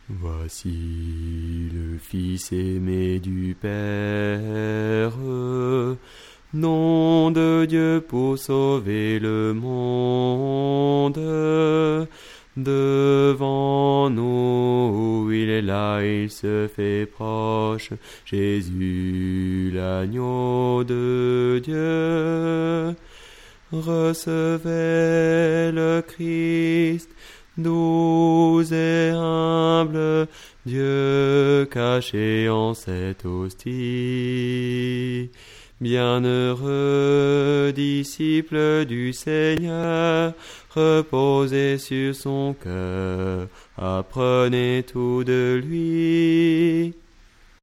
Voici le Fils aimé du Père, nom de Dieu pour sauver le monde. Devant nous, il est là, il se fait proche, Jésus, l'agneau de Dieu. Recevez le Christ, doux et humble, Dieu caché en cette hostie. Bienheureux disciple du Seigneur, reposez sur son cœur, apprenez tout de lui.